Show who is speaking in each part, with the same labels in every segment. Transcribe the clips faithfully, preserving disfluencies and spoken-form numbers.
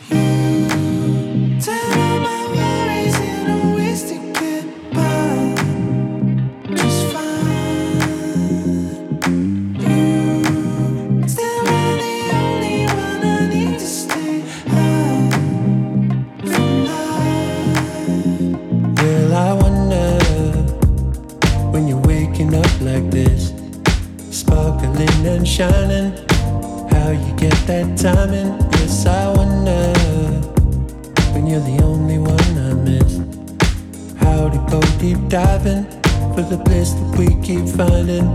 Speaker 1: Turn all my worries into ways to get by just fine. You still are the only one I need to stay high for life. Well, I wonder when you're waking up like this, sparkling and shining, how you get that timing. Yes, I wonder when you're the only one I miss, how to go deep diving for the bliss that we keep finding.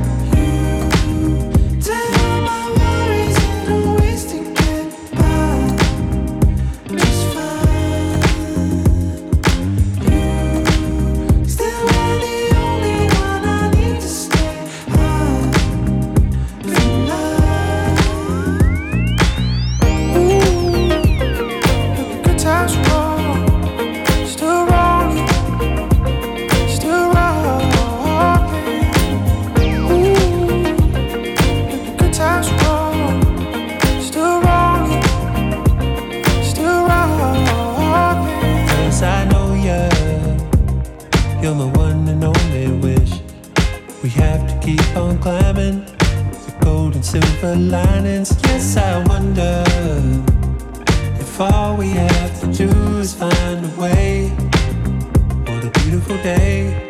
Speaker 1: Turn all my worries into ways to get by just fine. You still are the only one I need to stay high for life. Good times roll, still rolling, still rolling. Good times roll, still rolling, still rolling. 'Cause I know you, you're my one and only wish. We have to keep on climbing the gold and silver linings. Yes, I wonder if all we have to do is find a way. What a beautiful day.